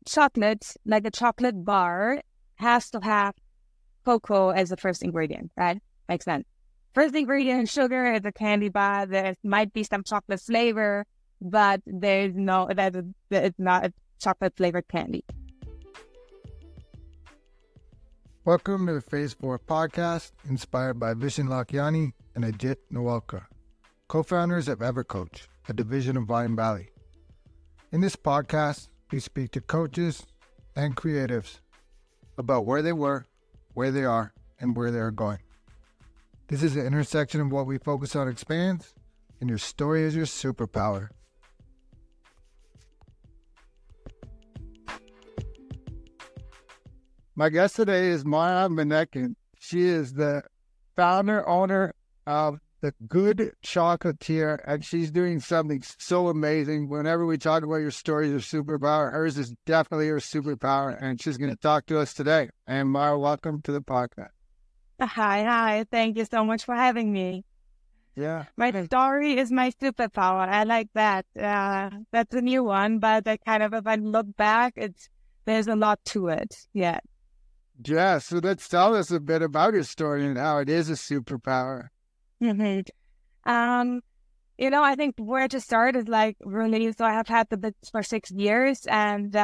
chocolate, like a chocolate bar, has to have cocoa as the first ingredient, right? Makes sense. First ingredient, sugar is a candy bar. There might be some chocolate flavor, but it's not a chocolate flavored candy. Welcome to the Phase 4 podcast, inspired by Vishen Lakhiani and Ajit Nawalkar, co-founders of EverCoach, a division of Mindvalley. In this podcast, we speak to coaches and creatives about where they were, where they are, and where they are going. This is the intersection of what we focus on expands, and your story is your superpower. My guest today is Maya Menekin. She is the founder, owner of The Good Chocolatier, and she's doing something so amazing. Whenever we talk about your story, your superpower, hers is definitely her superpower, and she's going to talk to us today. And Maya, welcome to the podcast. Hi. Thank you so much for having me. Yeah. My story is my superpower. I like that. That's a new one, but if I look back, there's a lot to it. Yeah. Yeah, so let's tell us a bit about your story and how it is a superpower. Mm-hmm. I think where to start is really, so I have had the business for 6 years and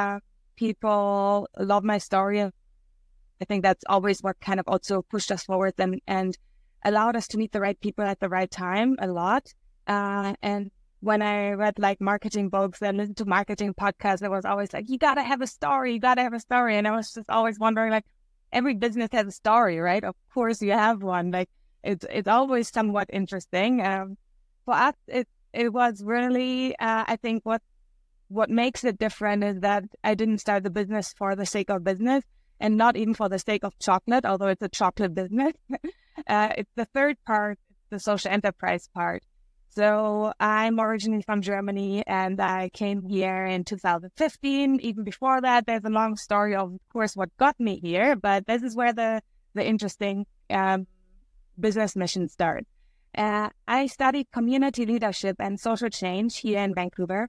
people love my story. I think that's always what kind of also pushed us forward and allowed us to meet the right people at the right time a lot. And when I read marketing books and listened to marketing podcasts, it was always you gotta have a story. And I was just always wondering, every business has a story, right? Of course you have one. It's always somewhat interesting. For us, it was really, I think what makes it different is that I didn't start the business for the sake of business and not even for the sake of chocolate, although it's a chocolate business. It's the third part, the social enterprise part. So I'm originally from Germany and I came here in 2015. Even before that, there's a long story of course, what got me here, but this is where the interesting business mission starts. I studied community leadership and social change here in Vancouver.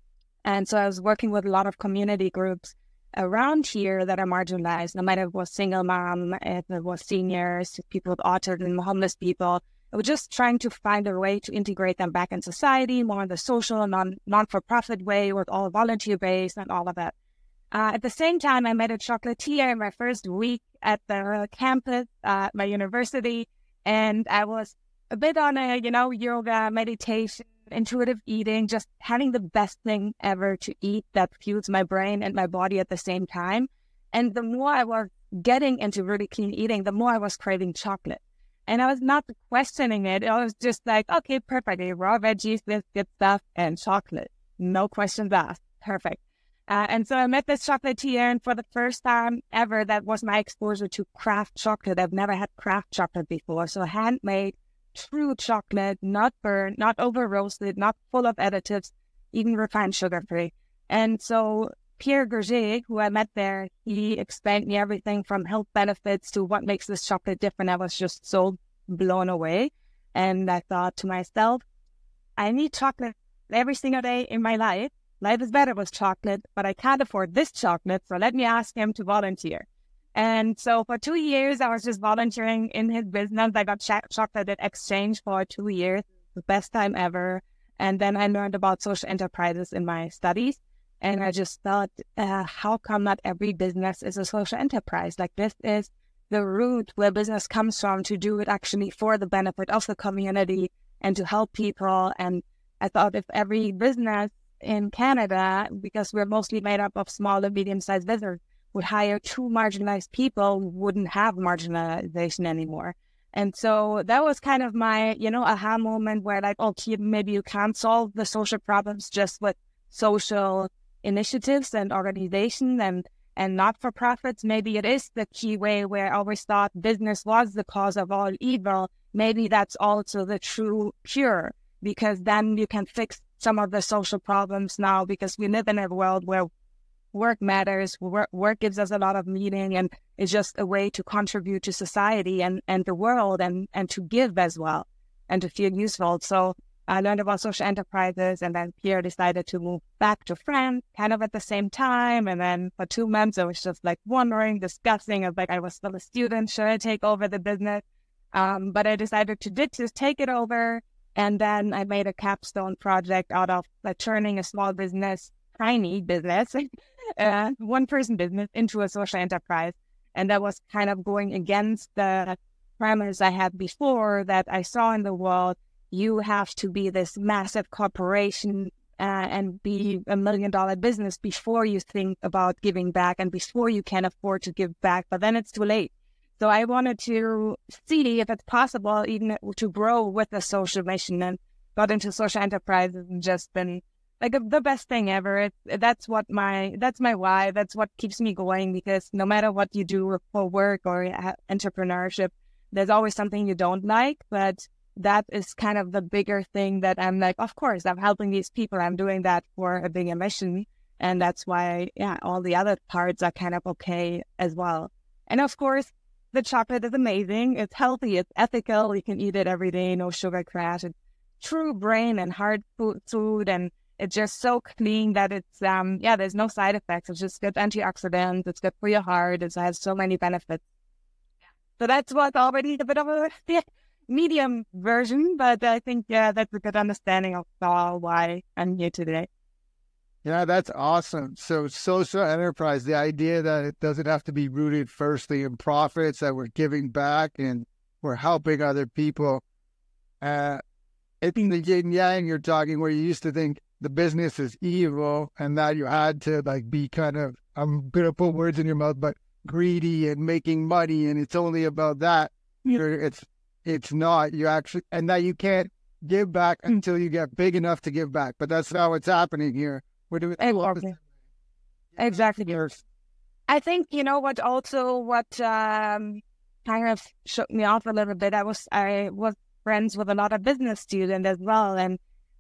And so I was working with a lot of community groups around here that are marginalized, no matter if it was single mom, if it was seniors, people with autism, homeless people. I was just trying to find a way to integrate them back in society, more in the social, non-for-profit way, with all volunteer-based and all of that. At the same time, I met a chocolatier in my first week at the campus at my university, and I was a bit on a, yoga, meditation, intuitive eating, just having the best thing ever to eat that fuels my brain and my body at the same time. And the more I was getting into really clean eating, the more I was craving chocolate. And I was not questioning it. I was just okay, perfect. Raw veggies, this good stuff, and chocolate. No questions asked. Perfect. And so I met this chocolatier, and for the first time ever, that was my exposure to craft chocolate. I've never had craft chocolate before. So handmade, true chocolate, not burnt, not over-roasted, not full of additives, even refined sugar-free. And so Pierre Gerger, who I met there, he explained me everything from health benefits to what makes this chocolate different. I was just so blown away. And I thought to myself, I need chocolate every single day in my life. Life is better with chocolate, but I can't afford this chocolate, so let me ask him to volunteer. And so for 2 years, I was just volunteering in his business. I got chocolate in exchange for 2 years, the best time ever. And then I learned about social enterprises in my studies. And I just thought, how come not every business is a social enterprise? This is the root where business comes from, to do it actually for the benefit of the community and to help people. And I thought if every business in Canada, because we're mostly made up of small and medium-sized businesses, would hire 2 marginalized people, wouldn't have marginalization anymore. And so that was kind of my, aha moment where okay, maybe you can't solve the social problems just with social initiatives and organization and not-for-profits. Maybe it is the key way where I always thought business was the cause of all evil. Maybe that's also the true cure, because then you can fix some of the social problems now, because we live in a world where work matters, work gives us a lot of meaning, and it's just a way to contribute to society and the world and to give as well and to feel useful. So I learned about social enterprises, and then Pierre decided to move back to France kind of at the same time. And then for 2 months, I was just like wondering, discussing. I was still a student. Should I take over the business? But I decided to just take it over. And then I made a capstone project out of turning a small business, tiny business, one-person business into a social enterprise. And that was kind of going against the premise I had before that I saw in the world. You have to be this massive corporation and be $1 million business before you think about giving back and before you can afford to give back. But then it's too late. So I wanted to see if it's possible even to grow with a social mission, and got into social enterprises and just been like the best thing ever. That's my why. That's what keeps me going, because no matter what you do for work or entrepreneurship, there's always something you don't like, but that is kind of the bigger thing that I'm like, of course, I'm helping these people. I'm doing that for a bigger mission. And that's why, all the other parts are kind of okay as well. And of course, the chocolate is amazing. It's healthy. It's ethical. You can eat it every day. No sugar crash. It's true brain and heart food. And it's just so clean that it's, there's no side effects. It's just good antioxidants. It's good for your heart. It has so many benefits. So that's what's already a bit of a medium version, but I think, that's a good understanding of why I'm here today. Yeah, that's awesome. So social enterprise, the idea that it doesn't have to be rooted firstly in profits, that we're giving back and we're helping other people. I think the yin yang you're talking, where you used to think the business is evil and that you had to be kind of, I'm going to put words in your mouth, but greedy and making money, and it's only about that. It's not. You actually, and that you can't give back until you get big enough to give back. But that's not what's happening here. We're doing exactly. I think what kind of shook me off a little bit. I was friends with a lot of business students as well, and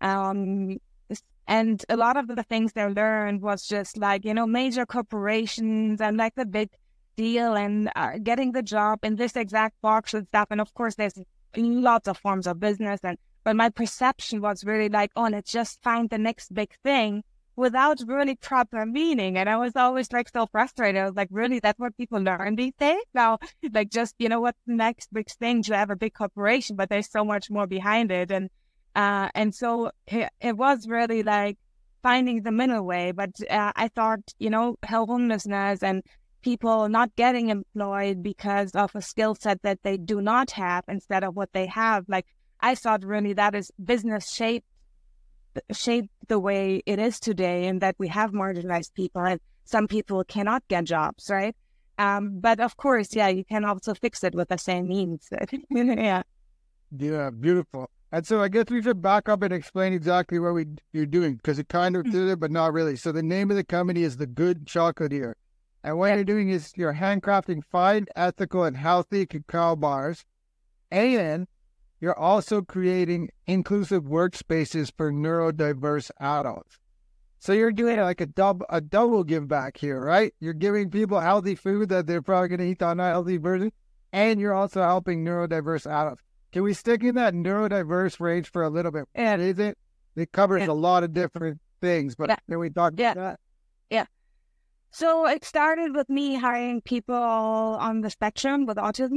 a lot of the things they learned was just major corporations and the big deal and getting the job in this exact box and stuff. And of course, there's lots of forms of business, but my perception was really let's just find the next big thing without really proper meaning. And I was always so frustrated. I was really, that's what people learn these days now? Just, what's the next big thing to have a big corporation, but there's so much more behind it. And so it was really finding the middle way. But I thought, homelessness and people not getting employed because of a skill set that they do not have instead of what they have. I thought really that is business shaped the way it is today, and that we have marginalized people and some people cannot get jobs, right? But of course, you can also fix it with the same means. Yeah, beautiful. And so I guess we should back up and explain exactly what you're doing, because it kind of did it, but not really. So the name of the company is The Good Chocolatier. And what you're doing is you're handcrafting fine, ethical, and healthy cacao bars. And you're also creating inclusive workspaces for neurodiverse adults. So you're doing a double give back here, right? You're giving people healthy food that they're probably going to eat the unhealthy version, and you're also helping neurodiverse adults. Can we stick in that neurodiverse range for a little bit? Yeah. It covers a lot of different things, but can we talk about that? Yeah. So it started with me hiring people on the spectrum with autism.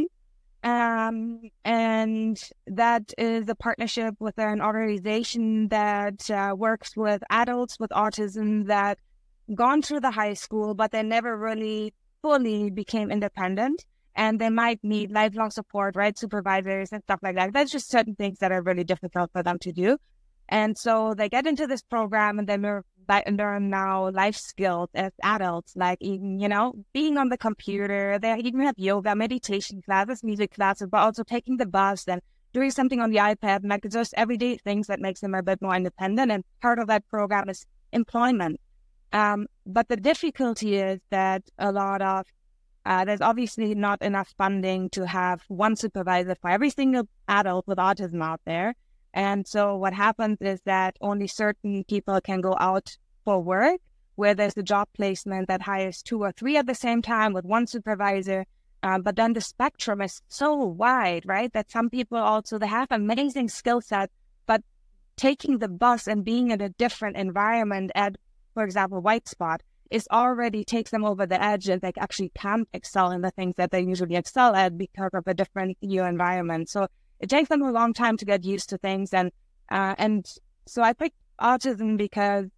And that is a partnership with an organization that works with adults with autism that gone through the high school, but they never really fully became independent. And they might need lifelong support, right? Supervisors and stuff like that. That's just certain things that are really difficult for them to do. And so they get into this program and they learn now life skills as adults, even, being on the computer. They even have yoga, meditation classes, music classes, but also taking the bus and doing something on the iPad, and just everyday things that makes them a bit more independent. And part of that program is employment. But the difficulty is that a lot of there's obviously not enough funding to have one supervisor for every single adult with autism out there. And so what happens is that only certain people can go out for work, where there's a job placement that hires 2 or 3 at the same time with one supervisor. But then the spectrum is so wide, right? That some people also, they have amazing skill set, but taking the bus and being in a different environment at, for example, White Spot, is already takes them over the edge, and they actually can't excel in the things that they usually excel at because of a different new environment. So it takes them a long time to get used to things. And so I picked autism because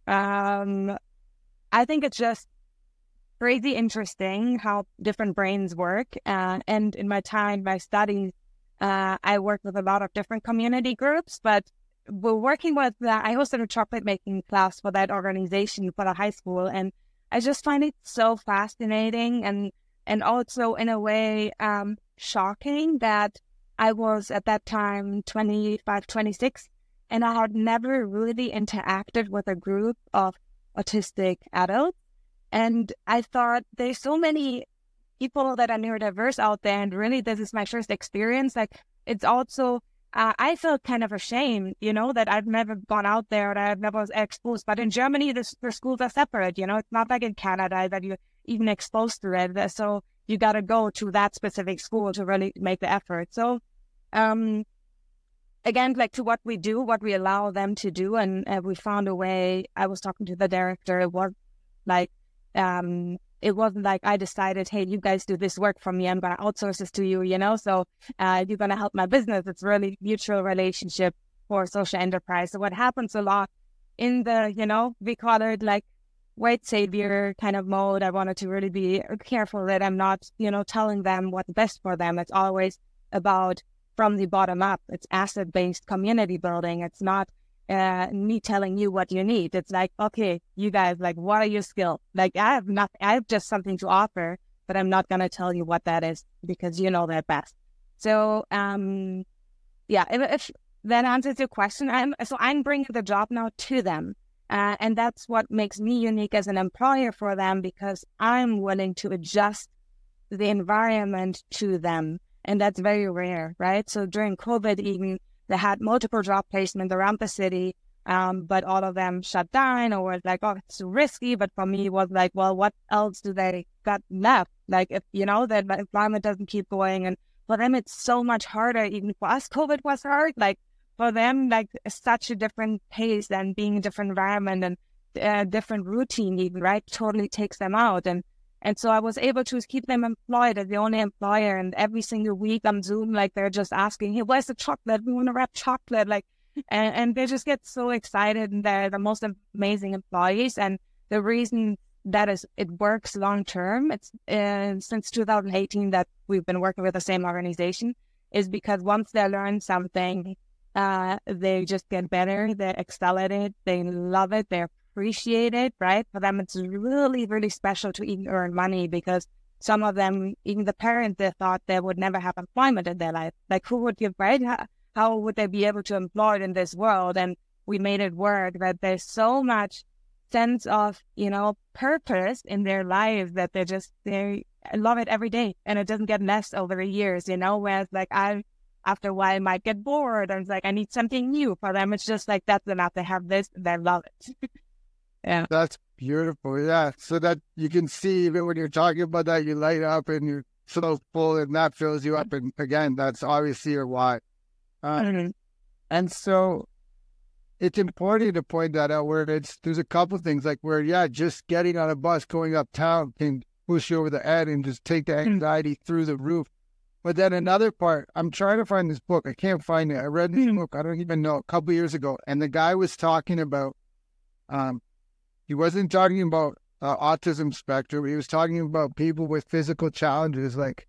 I think it's just crazy interesting how different brains work. And in my time, my studies, I worked with a lot of different community groups, but we're working with, I hosted a chocolate making class for that organization for the high school. And I just find it so fascinating and also in a way shocking that I was at that time 25, 26, and I had never really interacted with a group of autistic adults. And I thought there's so many people that are neurodiverse out there, and really this is my first experience. Like, it's also, I felt kind of ashamed, that I've never gone out there, that I've never was exposed. But in Germany, the schools are separate, it's not like in Canada that you're even exposed to it. So you got to go to that specific school to really make the effort. So, again, like to what we do, what we allow them to do. And we found a way. I was talking to the director. It was like, it wasn't like I decided, hey, you guys do this work for me, I'm going to outsource this to you, so you're going to help my business. It's really mutual relationship for social enterprise. So what happens a lot in the, we call it like white savior kind of mode. I wanted to really be careful that I'm not, telling them what's best for them. It's always about from the bottom up. It's asset-based community building. It's not me telling you what you need. It's like, okay, you guys, like, what are your skills? Like, I have just something to offer, but I'm not going to tell you what that is because you know that best. So, if that answers your question, I'm bringing the job now to them. And that's what makes me unique as an employer for them, because I'm willing to adjust the environment to them. And that's very rare, right? So during COVID, even, they had multiple job placements around the city, but all of them shut down or was like, oh, it's too risky. But for me, it was like, well, what else do they got left? Like, if, that employment doesn't keep going. And for them, it's so much harder. Even for us, COVID was hard. Like, for them, like, such a different pace and being in a different environment and a different routine even, right? Totally takes them out. And so I was able to keep them employed as the only employer. And every single week on Zoom, like, they're just asking, hey, where's the chocolate? We want to wrap chocolate. Like, and they just get so excited, and they're the most amazing employees. And the reason that it works long term, it's since 2018 that we've been working with the same organization, is because once they learn something, they just get better, they excel at it, they love it, they appreciate it, right? For them, it's really, really special to even earn money, because some of them, even the parents, they thought they would never have employment in their life. Like, who would give, right? How would they be able to employ in this world? And we made it work, that there's so much sense of, purpose in their lives that they love it every day. And it doesn't get less over the years, whereas like after a while, I might get bored and it's like, I need something new. For them, it's just like, that's enough. They have this, they love it. Yeah. That's beautiful. Yeah. So that you can see, even when you're talking about that, you light up and you're so full, and that fills you up. And again, that's obviously your why. And so it's important to point that out, where there's a couple of things like where, just getting on a bus going uptown can push you over the edge and just take the anxiety through the roof. But then another part, I'm trying to find this book. I can't find it. I read this book, I don't even know, a couple of years ago. And the guy was talking about, he wasn't talking about autism spectrum. He was talking about people with physical challenges, like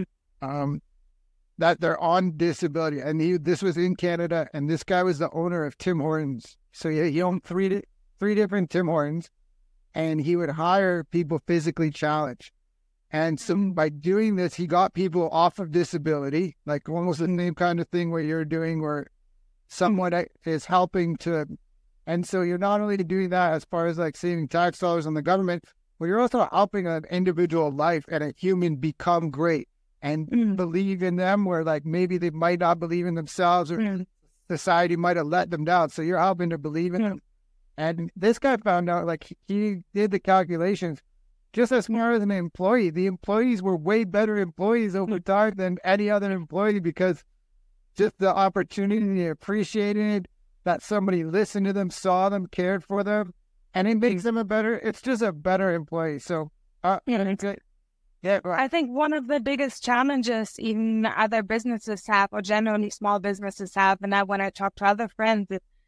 that they're on disability. And this was in Canada, and this guy was the owner of Tim Hortons. So he owned three different Tim Hortons, and he would hire people physically challenged. And so by doing this, he got people off of disability, like almost the same kind of thing what you're doing, where someone is helping to. And so you're not only doing that as far as like saving tax dollars on the government, but you're also helping an individual life and a human become great and believe in them, where like maybe they might not believe in themselves, or society might have let them down. So you're helping to believe in them. And this guy found out, like, he did the calculations. Just as far as an employee, the employees were way better employees over time than any other employee, because just the opportunity, they appreciated, that somebody listened to them, saw them, cared for them, and it makes them it's just a better employee. So, good. Yeah, right. I think one of the biggest challenges even other businesses have, or generally small businesses have, and when I talk to other friends,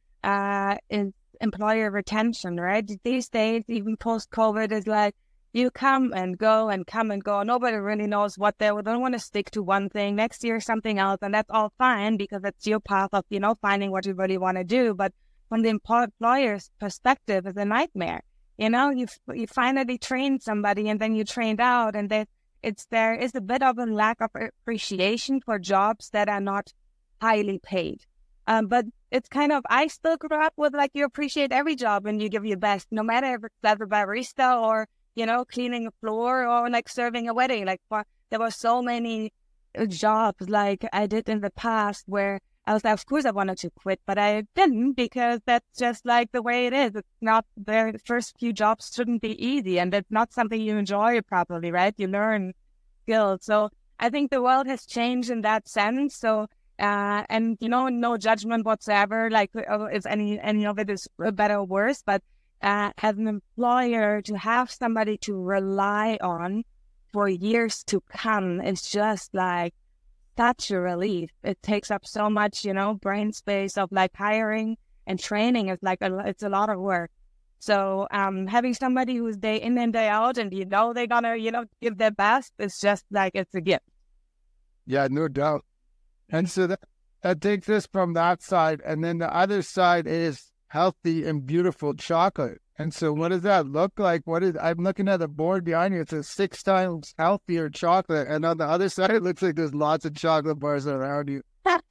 is employer retention, right? These days, even post-COVID, is like you come and go and come and go. Nobody really knows what they don't want to stick to one thing. Next year, something else, and that's all fine because it's your path of, finding what you really want to do. But from the employer's perspective, it's a nightmare. You finally trained somebody and then you trained out, and there is a bit of a lack of appreciation for jobs that are not highly paid. But it's kind of, I still grew up with like, you appreciate every job and you give your best, no matter if it's as a barista or, cleaning a floor or like serving a wedding. Like there were so many jobs like I did in the past where I was like, of course I wanted to quit, but I didn't, because that's just like the way it is. It's not, the first few jobs shouldn't be easy, and it's not something you enjoy properly, right? You learn skills. So I think the world has changed in that sense. So, and no judgment whatsoever, like if any of it is better or worse, but as an employer, to have somebody to rely on for years to come is just like such a relief. It takes up so much, brain space of like hiring and training is like, it's a lot of work. So having somebody who's day in and day out and they're gonna, give their best, it's just like, it's a gift. Yeah, no doubt. And so that takes us from that side. And then the other side is healthy and beautiful chocolate. And so what does that look like? I'm looking at the board behind you. It says 6 times healthier chocolate. And on the other side, it looks like there's lots of chocolate bars around you.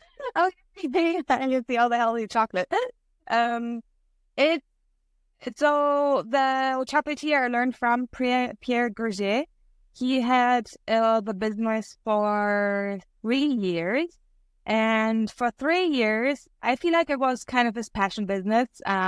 Okay, and you see all the healthy chocolate. So the chocolatier I learned from Pierre Gurgé. He had the business for 3 years. And for 3 years, I feel like it was kind of his passion business.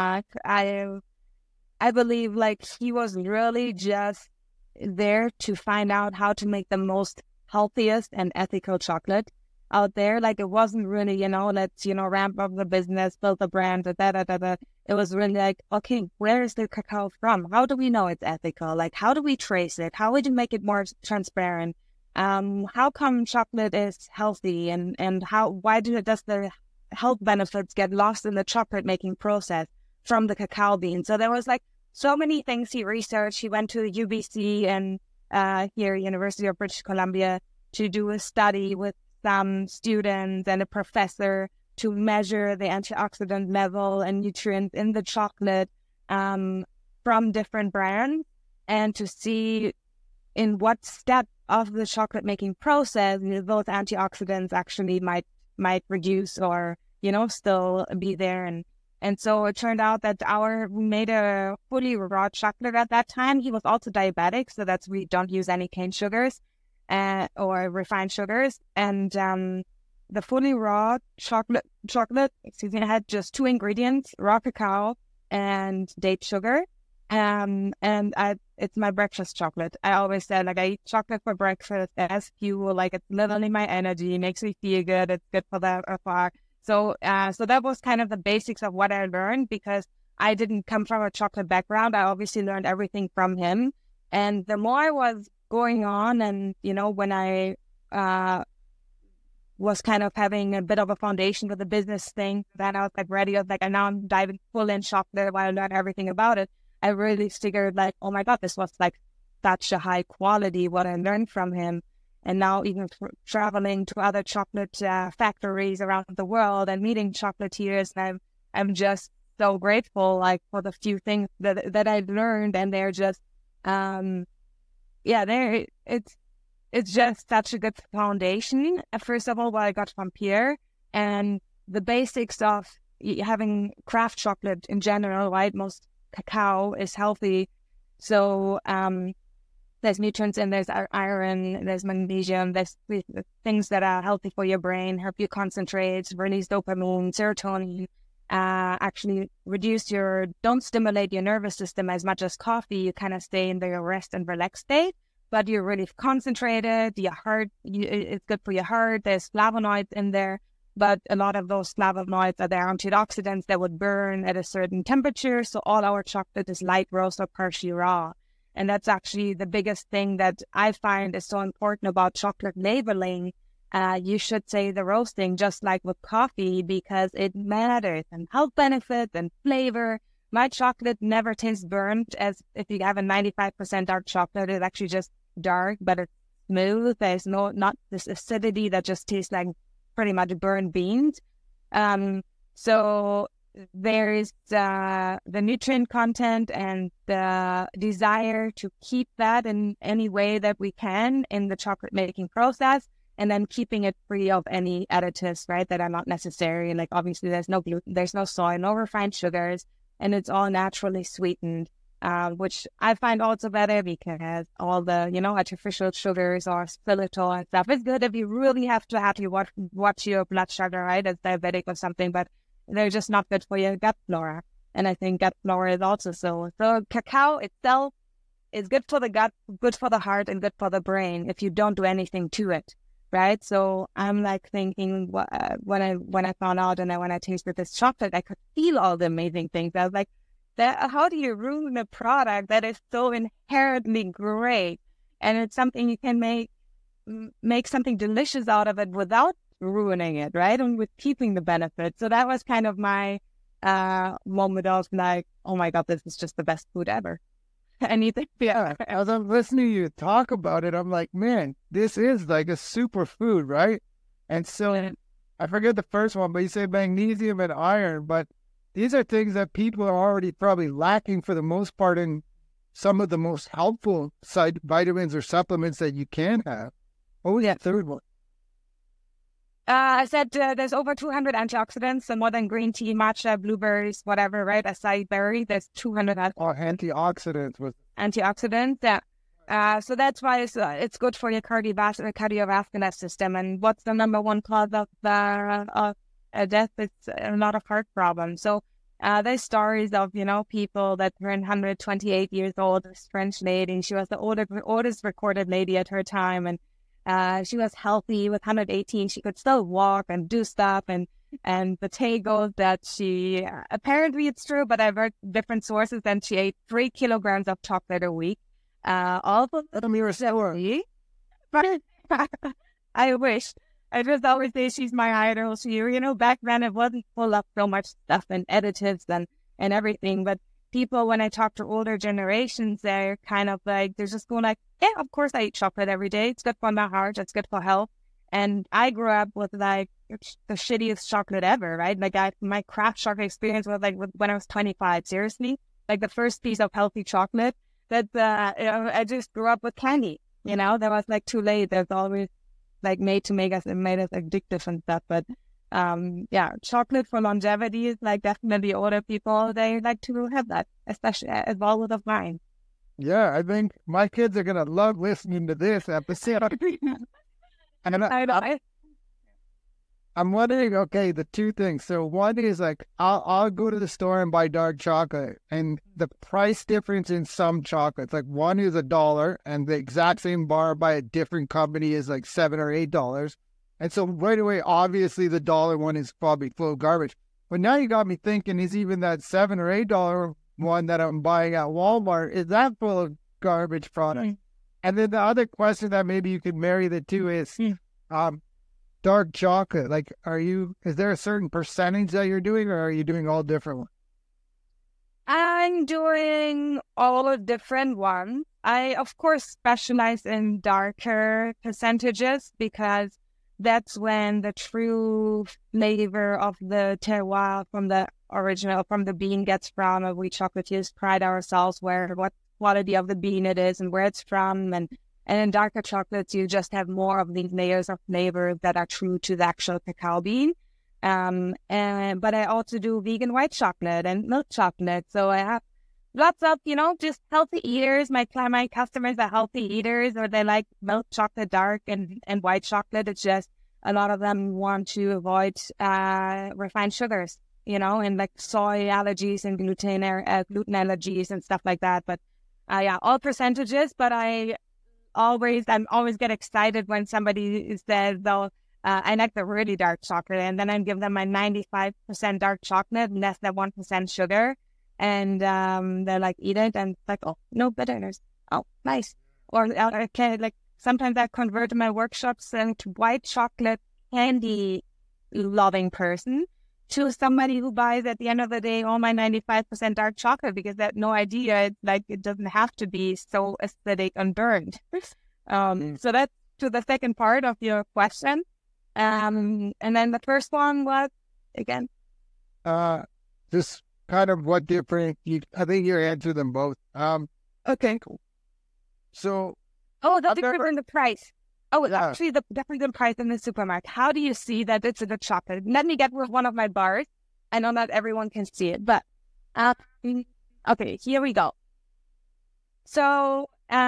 I believe like he was really just there to find out how to make the most healthiest and ethical chocolate out there. Like it wasn't really, let's, ramp up the business, build the brand, It was really like, okay, where is the cacao from? How do we know it's ethical? Like, how do we trace it? How would you make it more transparent? How come chocolate is healthy, and why does the health benefits get lost in the chocolate making process from the cacao bean? So there was like so many things he researched. He went to UBC and here, University of British Columbia, to do a study with some students and a professor to measure the antioxidant level and nutrients in the chocolate from different brands, and to see in what step of the chocolate making process those antioxidants actually might reduce or still be there. And so it turned out that we made a fully raw chocolate at that time. He was also diabetic, so we don't use any cane sugars or refined sugars. And the fully raw chocolate, had just 2 ingredients: raw cacao and date sugar. It's my breakfast chocolate. I always said, like, I eat chocolate for breakfast as fuel. Like, it's literally my energy. It makes me feel good. It's good for the afar. So that was kind of the basics of what I learned, because I didn't come from a chocolate background. I obviously learned everything from him. And the more I was going on, and when I was kind of having a bit of a foundation with the business thing, then I was like ready. I was like, and now I'm diving full in chocolate while I learn everything about it. I really figured like, oh my God, this was like such a high quality, what I learned from him. And now even traveling to other chocolate factories around the world and meeting chocolatiers, and I'm just so grateful like for the few things that I've learned. And they're just, it's just such a good foundation. First of all, what I got from Pierre, and the basics of having craft chocolate in general, right? Most cacao is healthy. So there's nutrients in, there's iron, there's magnesium, there's things that are healthy for your brain, help you concentrate, release dopamine, serotonin, actually don't stimulate your nervous system as much as coffee. You kind of stay in the rest and relax state, but you're really concentrated. Your heart, it's good for your heart. There's flavonoids in there. but a lot of those flavonoids are the antioxidants that would burn at a certain temperature. So all our chocolate is light roast or partially raw. And that's actually the biggest thing that I find is so important about chocolate labeling. You should say the roasting, just like with coffee, because it matters, and health benefits and flavor. My chocolate never tastes burnt, as if you have a 95% dark chocolate, it's actually just dark, but it's smooth. There's not this acidity that just tastes like pretty much burnt beans. So there is the nutrient content and the desire to keep that in any way that we can in the chocolate making process, and then keeping it free of any additives, right, that are not necessary. Like obviously there's no gluten, there's no soy, no refined sugars, and it's all naturally sweetened, which I find also better because all the, artificial sugars or xylitol and stuff is good if you really have to watch your blood sugar, right, as diabetic or something, but they're just not good for your gut flora. And I think gut flora is also so. So cacao itself is good for the gut, good for the heart, and good for the brain if you don't do anything to it, right? So I'm like thinking when I found out and when I tasted this chocolate, I could feel all the amazing things. I was like, how do you ruin a product that is so inherently great? And it's something you can make something delicious out of it without ruining it, right? And with keeping the benefits. So that was kind of my moment of like, oh my God, this is just the best food ever. Anything? Yeah. As I'm listening to you talk about it, I'm like, man, this is like a superfood, right? And so I forget the first one, but you say magnesium and iron, but these are things that people are already probably lacking for the most part in some of the most helpful vitamins or supplements that you can have. What was that third one? I said there's over 200 antioxidants, and more than green tea, matcha, blueberries, whatever, right? Acai berry, there's 200 antioxidants. Antioxidants, yeah. So that's why it's good for your cardiovascular system. And what's the number one cause of death? It's a lot of heart problems. So there's stories of, people that were 128 years old, this French lady. She was the oldest recorded lady at her time, and she was healthy. With 118, she could still walk and do stuff. And the tale goes that she, apparently it's true, but I've heard different sources, and she ate 3 kilograms of chocolate a week. All of them. I wish. I just always say she's my idol. She, back then it wasn't full of so much stuff and additives and everything. But people, when I talk to older generations, they're kind of like, they're just going like, yeah, of course I eat chocolate every day. It's good for my heart. It's good for health. And I grew up with like the shittiest chocolate ever, right? Like my craft chocolate experience was like when I was 25, seriously. Like the first piece of healthy chocolate that, I just grew up with candy, that was like too late. There's always like made us addictive and stuff. But chocolate for longevity is like definitely older people, they like to have that, especially as well of mine. Yeah, I think my kids are gonna love listening to this episode. And I'm wondering, okay, the two things. So one is like, I'll go to the store and buy dark chocolate, and the price difference in some chocolates, like one is $1, and the exact same bar by a different company is like $7 or $8. And so right away, obviously the $1 one is probably full of garbage. But now you got me thinking, is even that $7 or $8 one that I'm buying at Walmart, is that full of garbage product? Mm. And then the other question that maybe you could marry the two is, dark chocolate. Like, is there a certain percentage that you're doing, or are you doing all different ones? I'm doing all different ones. I, of course, specialize in darker percentages because that's when the true flavor of the terroir from the bean gets from. We chocolatiers pride ourselves what quality of the bean it is and where it's from. And in darker chocolates, you just have more of these layers of flavor that are true to the actual cacao bean. But I also do vegan white chocolate and milk chocolate. So I have lots of, just healthy eaters. My customers are healthy eaters, or they like milk chocolate dark and white chocolate. It's just a lot of them want to avoid refined sugars, and like soy allergies and gluten allergies and stuff like that. But all percentages. But I'm always get excited when somebody says, I like the really dark chocolate, and then I give them my 95% dark chocolate, less than 1% sugar, and they're like, eat it, and it's like, oh, no bitterness. Oh, nice. Or I can like sometimes I convert my workshops into white chocolate candy loving person to somebody who buys at the end of the day all my 95% dark chocolate because they have no idea it's like it doesn't have to be so acidic and burned. So that's to the second part of your question. And then the first one was again, just kind of what different. I think you answered them both. okay, cool. So, the difference in the price. Oh, yeah. Actually, the difference in price in the supermarket. How do you see that it's a good chocolate? Let me get with one of my bars. I know not everyone can see it, but okay, here we go. So,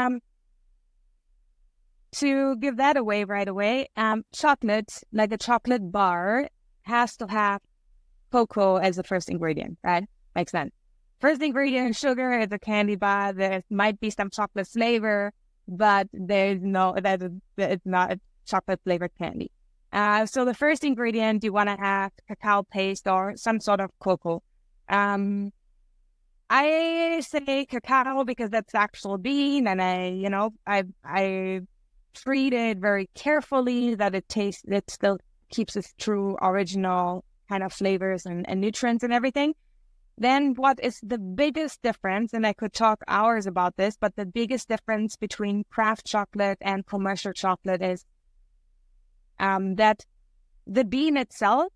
to give that away right away, chocolate, like a chocolate bar, has to have cocoa as the first ingredient, right? Makes sense. First ingredient is sugar. It's a candy bar. There might be some chocolate flavor, but it's not a chocolate flavored candy. So the first ingredient, you want to have cacao paste or some sort of cocoa. I say cacao because that's the actual bean, and I treat it very carefully that it still keeps its true original kind of flavors and nutrients and everything. Then what is the biggest difference, and I could talk hours about this, but the biggest difference between craft chocolate and commercial chocolate is that the bean itself,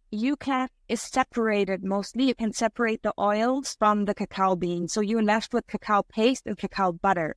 is separated mostly. You can separate the oils from the cacao bean. So you're left with cacao paste and cacao butter.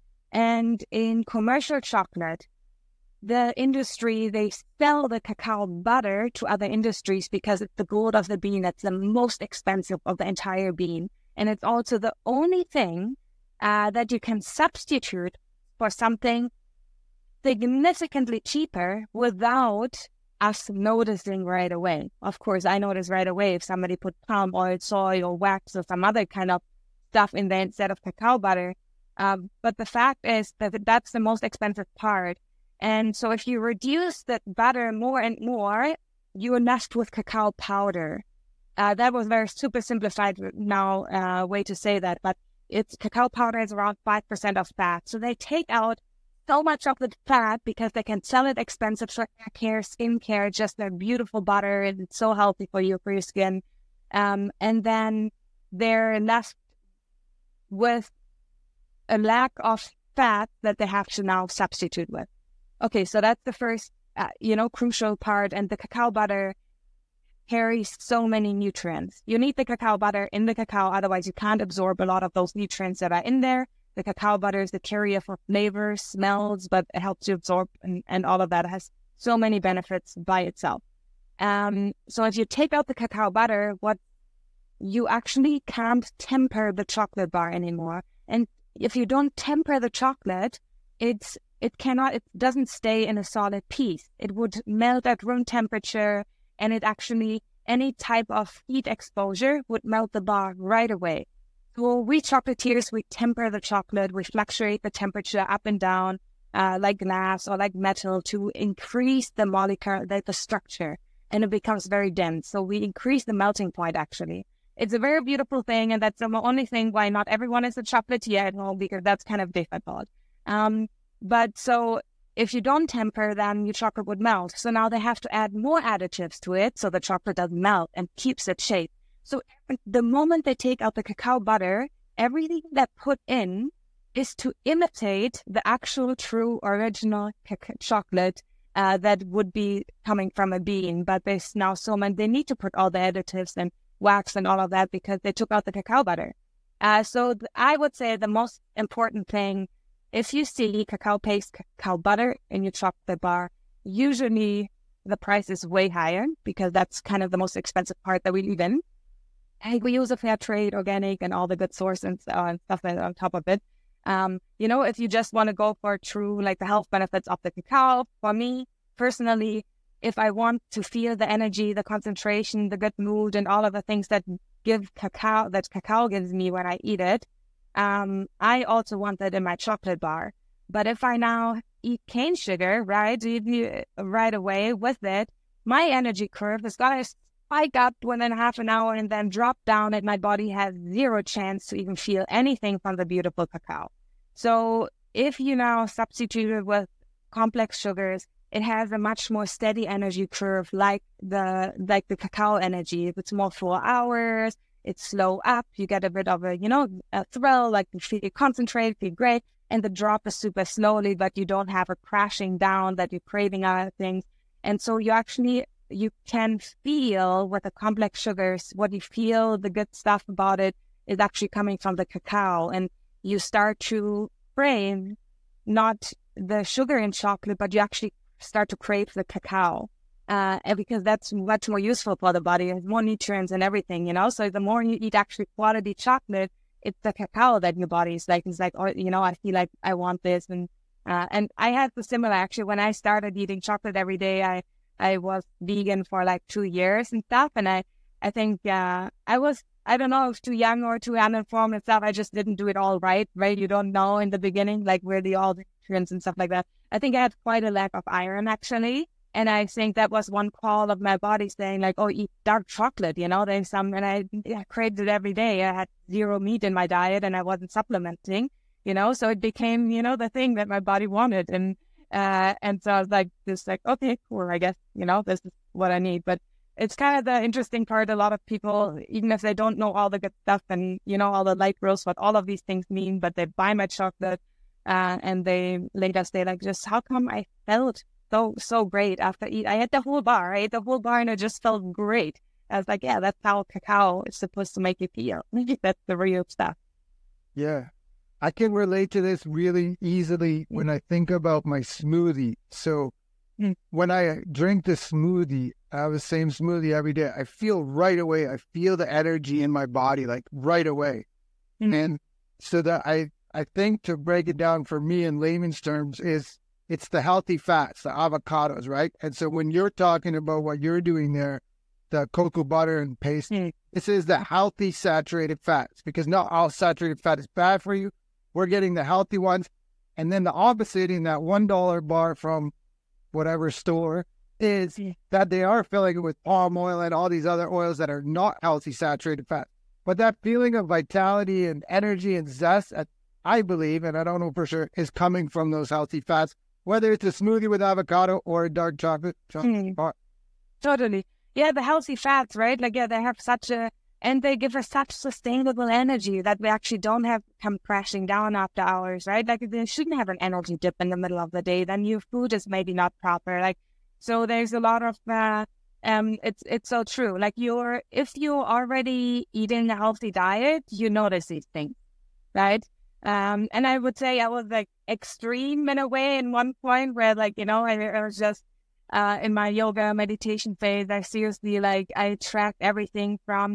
And in commercial chocolate, the industry, they sell the cacao butter to other industries because it's the gold of the bean. That's the most expensive of the entire bean. And it's also the only thing that you can substitute for something significantly cheaper without us noticing right away. Of course, I notice right away if somebody put palm oil, soy, or wax or some other kind of stuff in there instead of cacao butter. But the fact is that that's the most expensive part. And so if you reduce the butter more and more, you are left with cacao powder. That was very super simplified now way to say that, but it's cacao powder is around 5% of fat. So they take out so much of the fat because they can sell it expensive for hair care, skin care, just their beautiful butter, and it's so healthy for your skin. And then they're left with a lack of fat that they have to now substitute with. Okay, so that's the first, crucial part. And the cacao butter carries so many nutrients. You need the cacao butter in the cacao, otherwise you can't absorb a lot of those nutrients that are in there. The cacao butter is the carrier for flavors, smells, but it helps you absorb and all of that. It has so many benefits by itself. So if you take out the cacao butter, what you actually can't temper the chocolate bar anymore. And if you don't temper the chocolate, it doesn't stay in a solid piece. It would melt at room temperature, and it actually, any type of heat exposure would melt the bar right away. So we chocolatiers, we temper the chocolate, we fluctuate the temperature up and down, like glass or like metal to increase the molecule, the structure, and it becomes very dense. So we increase the melting point actually. It's a very beautiful thing, and that's the only thing why not everyone is a chocolatier at home, because that's kind of difficult. But so if you don't temper, then your chocolate would melt. So now they have to add more additives to it so the chocolate doesn't melt and keeps its shape. So the moment they take out the cacao butter, everything that put in is to imitate the actual true original chocolate that would be coming from a bean. But there's now they need to put all the additives and wax and all of that because they took out the cacao butter. So I would say the most important thing, if you see cacao paste, cacao butter in your chocolate bar, usually the price is way higher because that's kind of the most expensive part that we live in. And we use a fair trade, organic, and all the good source and stuff on top of it. If you just want to go for true, like the health benefits of the cacao, for me personally, if I want to feel the energy, the concentration, the good mood, and all of the things that cacao gives me when I eat it, I also want that in my chocolate bar. But if I now eat cane sugar, right, right away with it, my energy curve is going to spike up within half an hour and then drop down, and my body has zero chance to even feel anything from the beautiful cacao. So if you now substitute it with complex sugars, it has a much more steady energy curve, like the cacao energy. If it's more 4 hours, it's slow up. You get a bit of a thrill, like you feel concentrated, feel great, and the drop is super slowly, but you don't have a crashing down that you're craving other things. And so you can feel with the complex sugars, what you feel, the good stuff about it is actually coming from the cacao, and you start to crave not the sugar in chocolate, but you actually start to crave the cacao, and because that's much more useful for the body. It has more nutrients and everything, So the more you eat actually quality chocolate, it's the cacao that your body is like, oh, I feel like I want this. And I had the similar, actually, when I started eating chocolate every day, I was vegan for like 2 years and stuff. And I think, I don't know, I was too young or too uninformed and stuff. I just didn't do it all right? You don't know in the beginning, like where all the nutrients and stuff like that. I think I had quite a lack of iron, actually. And I think that was one call of my body saying like, oh, eat dark chocolate, there's some, and I craved it every day. I had zero meat in my diet and I wasn't supplementing, so it became, the thing that my body wanted. And so I was like, okay, cool, I guess, this is what I need. But it's kind of the interesting part. A lot of people, even if they don't know all the good stuff and, all the light roast, what all of these things mean, but they buy my chocolate and they later say like, just how come I felt so great after eat. I ate the whole bar. And it just felt great. I was like, yeah, that's how cacao is supposed to make you feel. That's the real stuff. Yeah. I can relate to this really easily when I think about my smoothie. So when I drink the smoothie, I have the same smoothie every day. I feel right away. I feel the energy in my body, like right away. And so that I think, to break it down for me in layman's terms, is it's the healthy fats, the avocados, right? And so when you're talking about what you're doing there, the cocoa butter and paste, this is the healthy saturated fats, because not all saturated fat is bad for you. We're getting the healthy ones. And then the opposite in that $1 bar from whatever store is that they are filling it with palm oil and all these other oils that are not healthy saturated fat. But that feeling of vitality and energy and zest, I believe, and I don't know for sure, is coming from those healthy fats, whether it's a smoothie with avocado or a dark chocolate bar. Totally. Yeah, the healthy fats, right? Like, yeah, they have and they give us such sustainable energy that we actually don't have come crashing down after hours, right? Like, they shouldn't have an energy dip in the middle of the day. Then your food is maybe not proper. Like, so there's a lot of, it's so true. Like, if you're already eating a healthy diet, you notice these things, right? And I would say I was like extreme in a way in one point where I was just in my yoga meditation phase. I seriously I tracked everything from,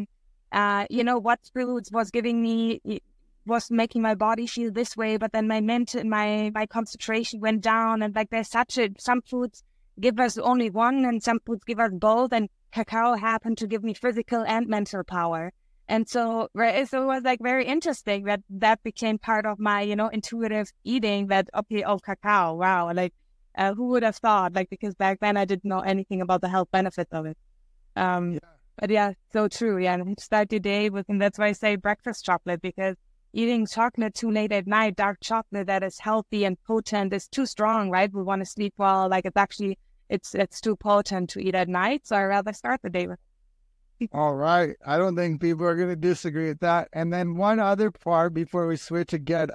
what foods was making my body feel this way, but then my concentration went down, and there's some foods give us only one and some foods give us both, and cacao happened to give me physical and mental power. And so it was very interesting that became part of my, intuitive eating, that, okay, cacao, wow. Who would have thought, because back then I didn't know anything about the health benefits of it. But yeah, so true. Yeah. And start your day with, and that's why I say breakfast chocolate, because eating chocolate too late at night, dark chocolate that is healthy and potent, is too strong, right? We want to sleep well. It's too potent to eat at night. So I'd rather start the day with. All right. I don't think people are going to disagree with that. And then one other part before we switch again,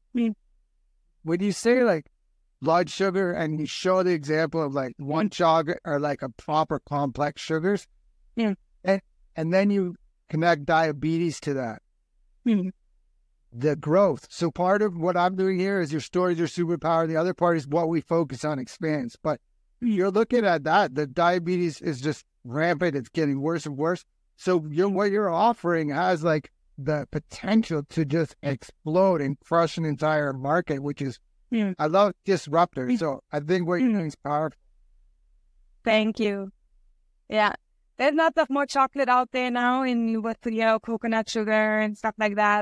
when you say blood sugar and you show the example of one chocolate or a proper complex sugars, and then you connect diabetes to that, the growth. So part of what I'm doing here is your story is your superpower. The other part is what we focus on expands. But you're looking at that, the diabetes is just rampant. It's getting worse and worse. So what you're offering has the potential to just explode and crush an entire market, which is, I love disruptors. So I think what you're doing is powerful. Thank you. Yeah. There's lots of more chocolate out there now with coconut sugar and stuff like that. And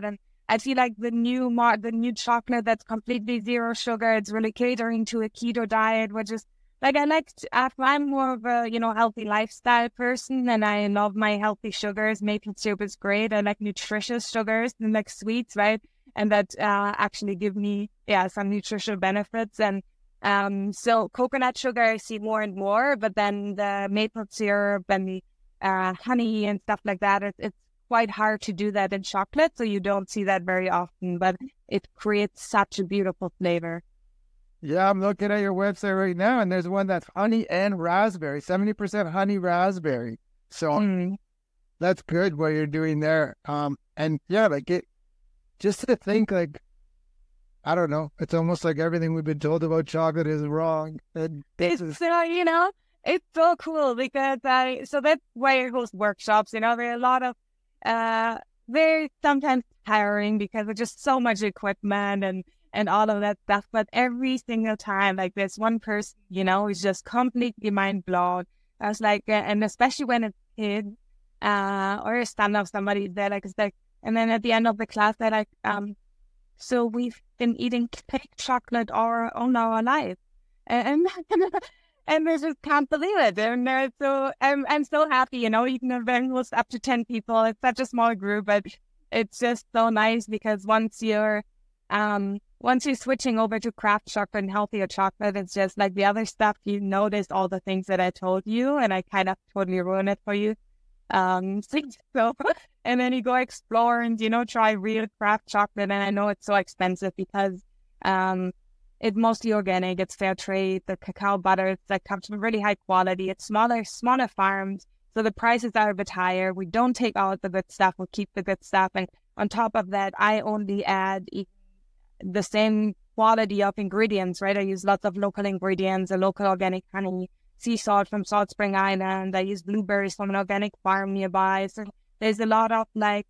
I feel like the new chocolate that's completely zero sugar, it's really catering to a keto diet, which is like I'm more of a, healthy lifestyle person, and I love my healthy sugars. Maple syrup is great. I like nutritious sugars and like sweets, right? And that actually give me, some nutritional benefits. And so coconut sugar I see more and more, but then the maple syrup and the honey and stuff like that, it's quite hard to do that in chocolate, so you don't see that very often, but it creates such a beautiful flavor. Yeah, I'm looking at your website right now, and there's one that's honey and raspberry, 70% honey raspberry. So that's good what you're doing there. And yeah, like just to think, like, I don't know, it's almost like everything we've been told about chocolate is wrong. It's it's so cool because so that's why I host workshops. There are a lot of they're sometimes tiring because there's just so much equipment and all of that stuff. But every single time, like there's one person, who's just completely mind blown. I was like, and especially when it's kids, or a stand-up, somebody there, like, it's like, and then at the end of the class, they're like, so we've been eating fake chocolate all our life. And and they just can't believe it. And so I'm so happy, even if there was up to 10 people, it's such a small group, but it's just so nice because once you're switching over to craft chocolate and healthier chocolate, it's just like the other stuff, you notice all the things that I told you, and I kind of totally ruin it for you. So, and then you go explore and, try real craft chocolate. And I know it's so expensive because, it's mostly organic, it's fair trade, the cacao butter, that comes from really high quality. It's smaller farms, so the prices are a bit higher. We don't take out the good stuff, we keep the good stuff. And on top of that, I only add the same quality of ingredients, right? I use lots of local ingredients, a local organic honey, sea salt from Salt Spring Island. I use blueberries from an organic farm nearby. So there's a lot of like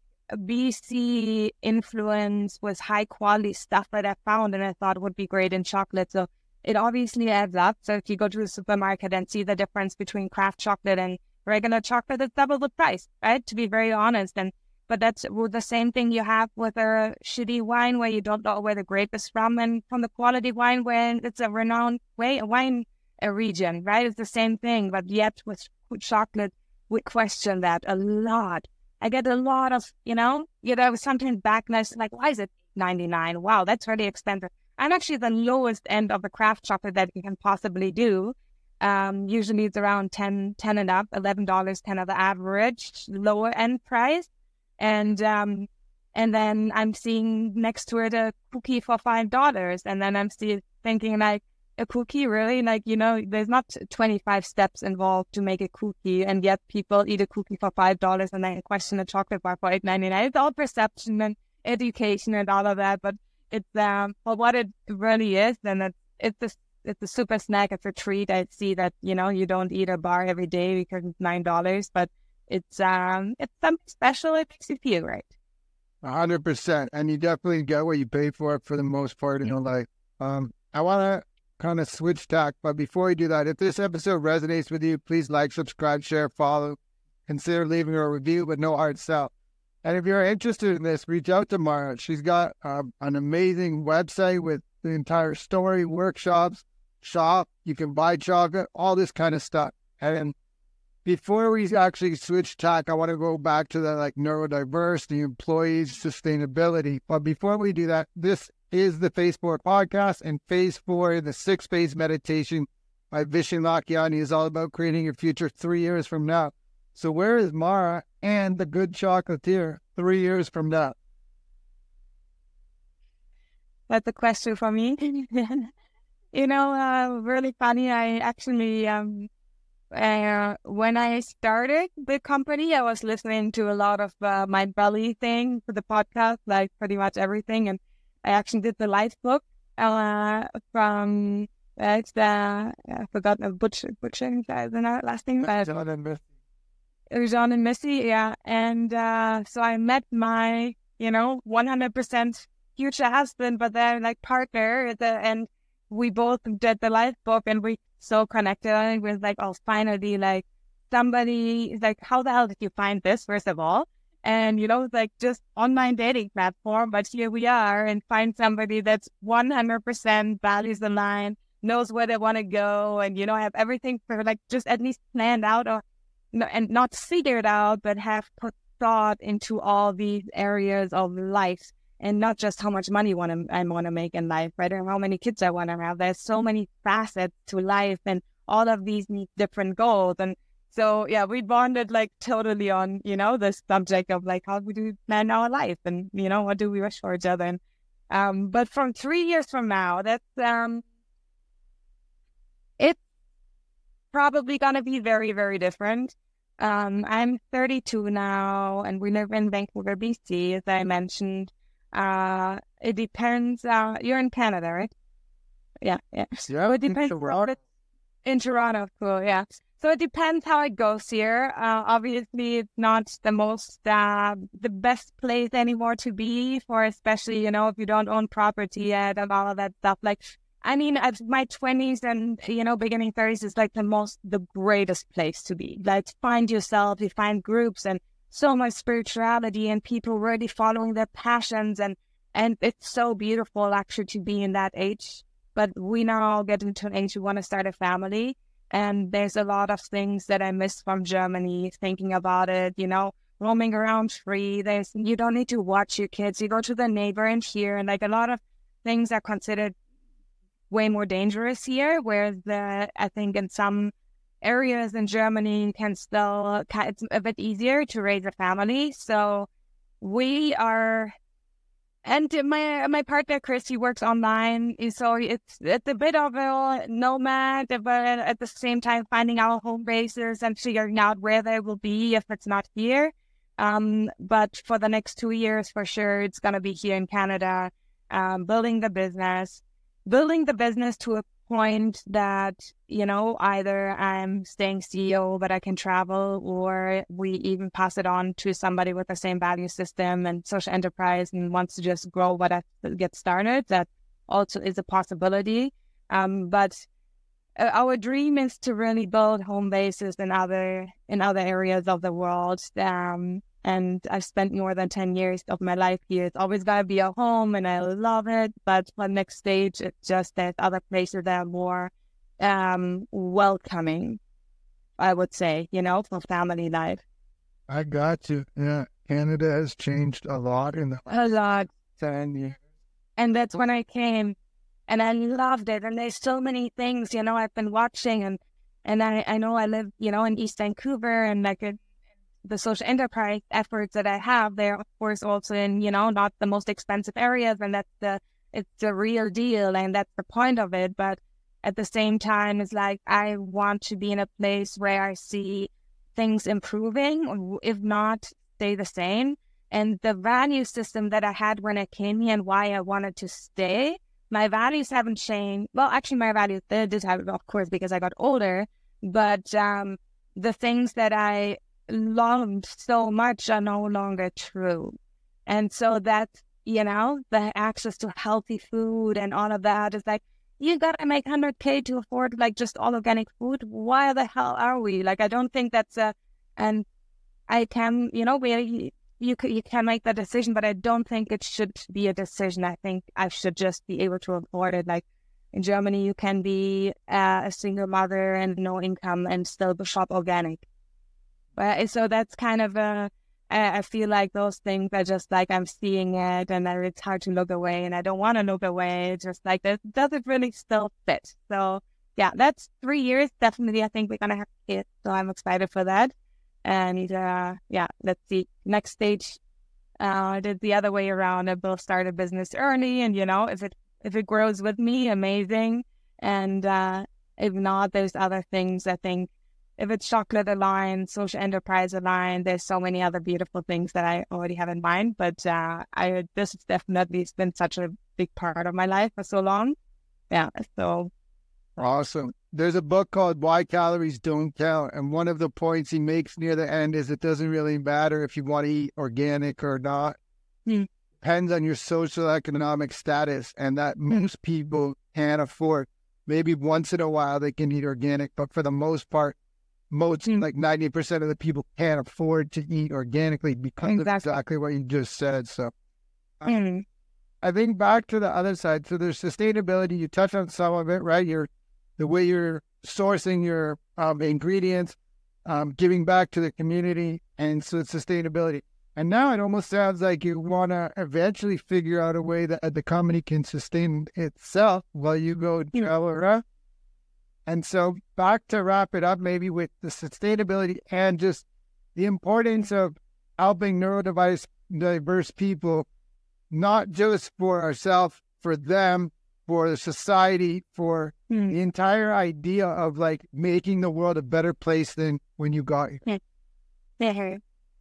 BC influence with high quality stuff that I found and I thought would be great in chocolate. So it obviously adds up. So if you go to the supermarket and see the difference between craft chocolate and regular chocolate, it's double the price, right? To be very honest. But that's the same thing you have with a shitty wine where you don't know where the grape is from, and from the quality wine where it's a renowned wine region, right? It's the same thing. But yet with chocolate, we question that a lot. I get a lot of, sometimes backlash, like, why is it $99? Wow, that's really expensive. I'm actually the lowest end of the craft chocolate that you can possibly do. Usually it's around 10 and up, $11, 10 of the average lower end price. And then I'm seeing next to it a cookie for $5. And then I'm still thinking, like, a cookie, really? Like, there's not 25 steps involved to make a cookie, and yet people eat a cookie for $5 and then question a chocolate bar for $8.99. It's all perception and education and all of that, but it's for what it really is, then it's a super snack. It's a treat. I see that you don't eat a bar every day because it's $9, but it's something special. It makes you feel right. 100%, and you definitely get what you pay for the most part in your life. I want to kind of switch tack, but before we do that, if this episode resonates with you, please like, subscribe, share, follow, consider leaving a review, but no hard sell. And if you're interested in this, reach out to Mara. She's got an amazing website with the entire story, workshops, shop, you can buy chocolate, all this kind of stuff. And before we actually switch tack, I want to go back to the neurodiverse, the employees, sustainability. But before we do that, this is the Phase 4 podcast, and Phase 4, the 6-phase meditation by Vishen Lakhiani, is all about creating your future 3 years from now. So where is Mara and the good chocolatier 3 years from now? That's a question for me. Really funny. I actually, when I started the company, I was listening to a lot of Mind Belly thing for the podcast, like pretty much everything, and I actually did the life book from I forgot the Butcher the last name. John and Missy. John and Missy, yeah. And so I met my 100% future husband, but then partner, and we both did the life book, and we so connected. And we was like, oh, finally, somebody is like, how the hell did you find this, first of all? And, it's like just online dating platform, but here we are, and find somebody that's 100% values aligned, knows where they want to go, and, have everything for like just at least planned out, or and not figured out, but have put thought into all these areas of life, and not just how much money I want to make in life, right? Or how many kids I want to have. There's so many facets to life, and all of these need different goals. And so, yeah, we bonded like totally on, the subject of like, how do we plan our life, and, what do we wish for each other? And, but from 3 years from now, that's, it's probably going to be very, very different. I'm 32 now, and we live in Vancouver, BC, as I mentioned. It depends. You're in Canada, right? Yeah. Yeah, it depends. In Toronto, cool. Yeah. So it depends how it goes here. Obviously, it's not the most, the best place anymore to be for, especially, if you don't own property yet and all of that stuff. Like, I mean, at my 20s and, beginning 30s is like the greatest place to be. Like, find yourself, you find groups and so much spirituality and people really following their passions. And it's so beautiful actually to be in that age. But we now get into an age we want to start a family. And there's a lot of things that I miss from Germany, thinking about it, roaming around free. You don't need to watch your kids. You go to the neighbor and here, and like a lot of things are considered way more dangerous here, whereas I think in some areas in Germany it's a bit easier to raise a family. So we are, and my partner Chris, he works online, so it's a bit of a nomad, but at the same time finding our home bases and figuring out where they will be if it's not here. But for the next 2 years, for sure, it's gonna be here in Canada, building the business to a point that, either I'm staying CEO, but I can travel, or we even pass it on to somebody with the same value system and social enterprise and wants to just grow what I get started. That also is a possibility. But our dream is to really build home bases in other areas of the world. And I've spent more than 10 years of my life here. It's always got to be a home, and I love it. But for the next stage, it's just there's other places that are more welcoming, I would say, for family life. I got you. Yeah, Canada has changed a lot in the last 10 years. And that's when I came, and I loved it. And there's so many things, I've been watching, and I know I live, in East Vancouver, and like the social enterprise efforts that I have, they're of course also in, not the most expensive areas, and it's the real deal, and that's the point of it. But at the same time, it's like, I want to be in a place where I see things improving, or if not, stay the same. And the value system that I had when I came here and why I wanted to stay, my values haven't changed. Well, actually, my values did have, of course, because I got older, but the things that I loved so much are no longer true. And so that's, the access to healthy food and all of that is like, you gotta make 100K to afford like just all organic food. Why the hell are we? Like, I don't think that's and I can, you can make that decision, but I don't think it should be a decision. I think I should just be able to afford it. Like in Germany, you can be a single mother and no income and still shop organic. So that's kind of I feel like those things are just like, I'm seeing it and it's hard to look away, and I don't want to look away. It's just like, does it really still fit? So yeah, that's 3 years. Definitely, I think we're going to have kids. So I'm excited for that. And let's see. Next stage, I did the other way around. I will start a business early, and if it grows with me, amazing. And if not, there's other things. I think if it's chocolate aligned, social enterprise aligned, there's so many other beautiful things that I already have in mind. But this has definitely been such a big part of my life for so long. Yeah, so awesome. There's a book called Why Calories Don't Count, and one of the points he makes near the end is it doesn't really matter if you want to eat organic or not. Depends on your social economic status, and that most people can't afford. Maybe once in a while they can eat organic, but for the most part, most, like 90% of the people can't afford to eat organically because of exactly what you just said. So I think back to the other side. So there's sustainability. You touch on some of it, right? The way you're sourcing your ingredients, giving back to the community, and so sustainability. And now it almost sounds like you want to eventually figure out a way that the company can sustain itself while you go travel around. And so back to wrap it up, maybe with the sustainability and just the importance of helping neurodiverse people, not just for ourselves, for them, for the society, for the entire idea of like making the world a better place than when you got here.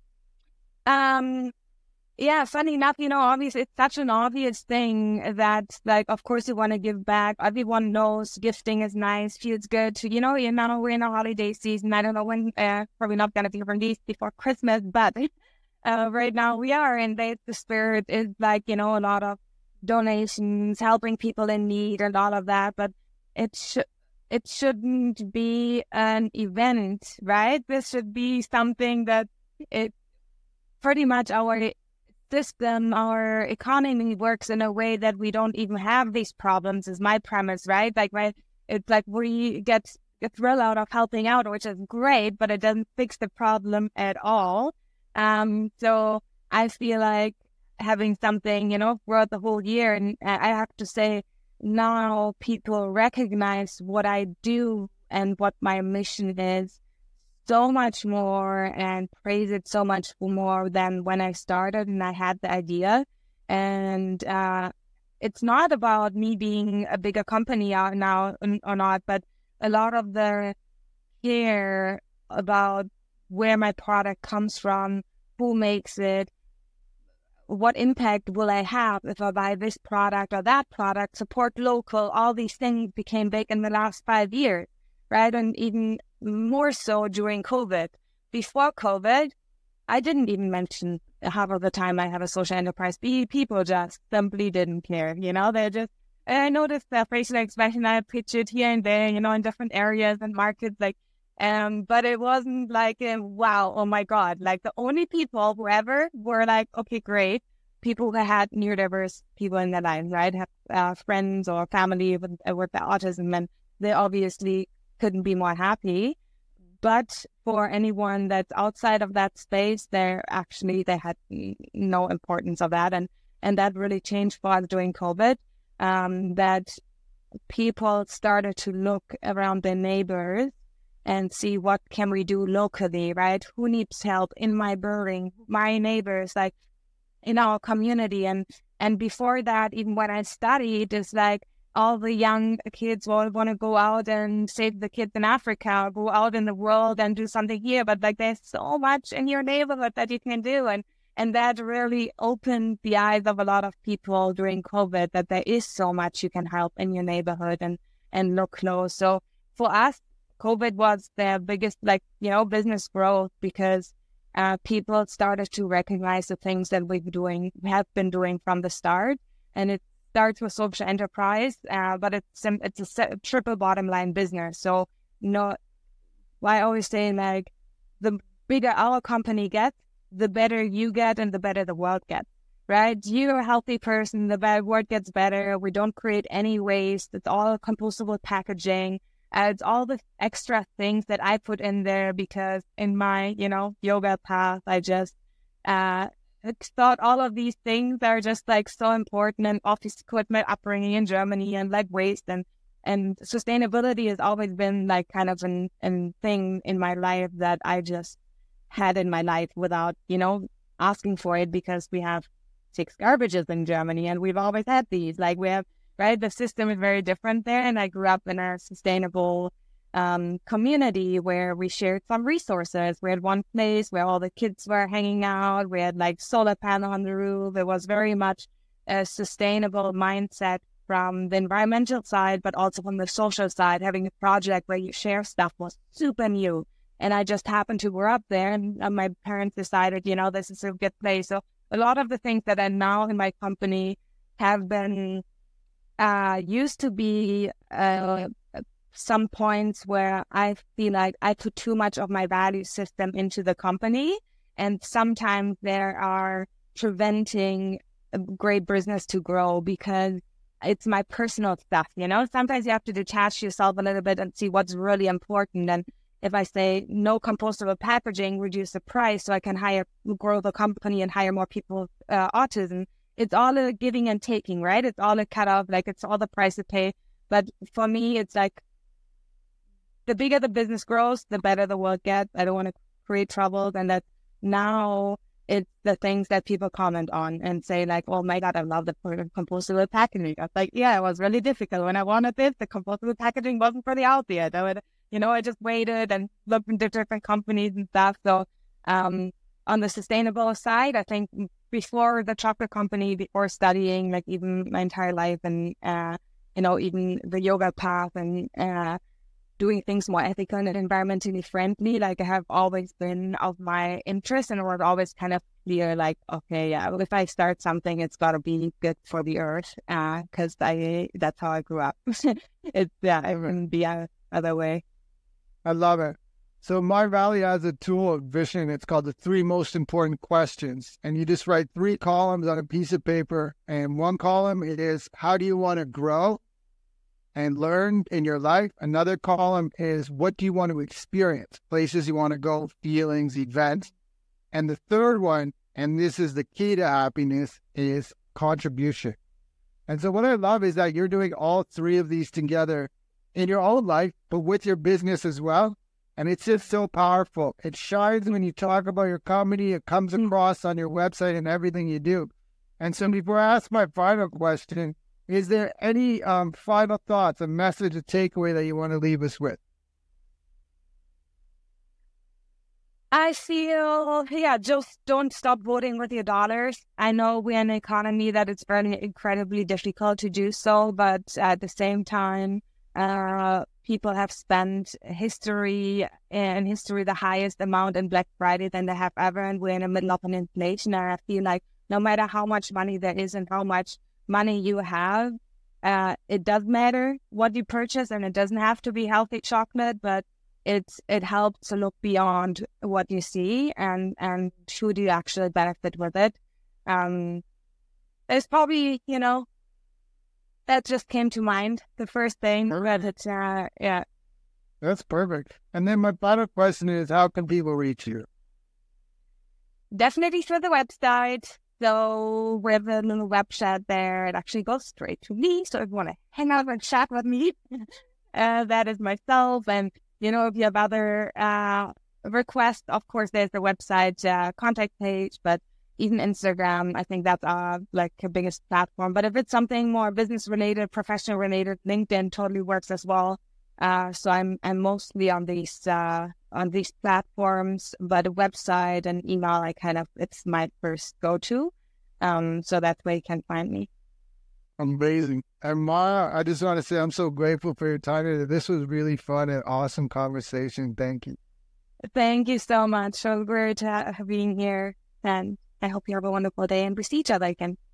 Yeah, funny enough, obviously it's such an obvious thing that, like, of course you want to give back. Everyone knows gifting is nice, feels good. We're in a holiday season. I don't know when, probably not going to be released before Christmas, but right now we are, and the spirit is like, a lot of donations, helping people in need and all of that, but it shouldn't be an event, right? This should be something that it pretty much our system, our economy works in a way that we don't even have these problems is my premise, right? It's like we get a thrill out of helping out, which is great, but it doesn't fix the problem at all. So I feel like having something, throughout the whole year, and I have to say now people recognize what I do and what my mission is so much more and praise it so much more than when I started and I had the idea. And it's not about me being a bigger company now or not, but a lot of the care about where my product comes from, who makes it, what impact will I have if I buy this product or that product, support local, all these things became big in the last 5 years, right? And even more so during COVID. Before COVID, I didn't even mention half of the time I have a social enterprise. People just simply didn't care, they're just, I noticed the facial expression I pitched it here and there, in different areas and markets, but it wasn't like, wow, oh my God, like the only people whoever were like, okay, great, people who had neurodiverse people in their lives, right, have friends or family with the autism, and they obviously couldn't be more happy. But for anyone that's outside of that space, they had no importance of that. And that really changed for us during COVID, that people started to look around their neighbors and see what can we do locally, right? Who needs help in my building, my neighbors, like in our community. And before that, even when I studied, it's like, all the young kids will want to go out and save the kids in Africa, go out in the world and do something here. But like, there's so much in your neighborhood that you can do. And that really opened the eyes of a lot of people during COVID, that there is so much you can help in your neighborhood and look close. So for us, COVID was the biggest, business growth, because people started to recognize the things that we have been doing from the start. And it starts with social enterprise, but it's a triple bottom line business. So, I always say, like, the bigger our company gets, the better you get and the better the world gets, right? You're a healthy person, the world gets better. We don't create any waste. It's all compostable packaging. It's all the extra things that I put in there because in my, yoga path, I just thought all of these things are just like so important, and office equipment upbringing in Germany and like waste and sustainability has always been like kind of an thing in my life that I just had in my life without, asking for it, because we have 6 garbages in Germany and we've always had these. Like we have, right? The system is very different there. And I grew up in a sustainable community where we shared some resources. We had one place where all the kids were hanging out. We had like solar panel on the roof. It was very much a sustainable mindset from the environmental side, but also from the social side. Having a project where you share stuff was super new. And I just happened to grow up there, and my parents decided, this is a good place. So a lot of the things that are now in my company have been used to be some points where I feel like I put too much of my value system into the company, and sometimes there are preventing a great business to grow because it's my personal stuff, Sometimes you have to detach yourself a little bit and see what's really important. And if I say no compostable packaging, reduce the price so I can grow the company and hire more people with autism, it's all a giving and taking, right? It's all a cut off, like it's all the price to pay. But for me, it's like the bigger the business grows, the better the world gets. I don't want to create troubles. And that now it's the things that people comment on and say like, oh my God, I love the compostable packaging. I was like, yeah, it was really difficult. When I wanted this, the compostable packaging wasn't pretty out there. I just waited and looked into different companies and stuff. So on the sustainable side, I think before the chocolate company, before studying, like even my entire life and, even the yoga path and doing things more ethical and environmentally friendly, like I have always been of my interest, and it was always kind of clear, like, okay, yeah, if I start something, it's got to be good for the earth, because that's how I grew up. It wouldn't be other way. I love it. So My Valley has a tool of vision. It's called the 3 most important questions. And you just write 3 columns on a piece of paper. And one column, it is, how do you want to grow and learn in your life? Another column is, what do you want to experience? Places you want to go, feelings, events. And the third one, and this is the key to happiness, is contribution. And so what I love is that you're doing all 3 of these together in your own life, but with your business as well. And it's just so powerful. It shines when you talk about your company. It comes across on your website and everything you do. And so before I ask my final question, is there any final thoughts, a message, a takeaway that you want to leave us with? I feel, just don't stop voting with your dollars. I know we're in an economy that it's very incredibly difficult to do so, but at the same time, people have spent history the highest amount in Black Friday than they have ever, and we're in the middle of an inflation. And I feel like no matter how much money there is and how much money you have, it does matter what you purchase, and it doesn't have to be healthy chocolate, but it helps to look beyond what you see and who do you actually benefit with it. There's probably, that just came to mind, the first thing. But That's perfect. And then my final question is, how can people reach you? Definitely through the website. So we have a little web chat there. It actually goes straight to me. So if you want to hang out and chat with me, that is myself. And, if you have other requests, of course, there's the website contact page, but even Instagram, I think that's like the biggest platform. But if it's something more business related, professional related, LinkedIn totally works as well. So I'm mostly on these platforms, but a website and email, it's my first go-to. So that's where you can find me. Amazing. And Mara, I just want to say I'm so grateful for your time today. This was really fun and awesome conversation. Thank you. Thank you so much. So great being here, and I hope you have a wonderful day and we see each other again.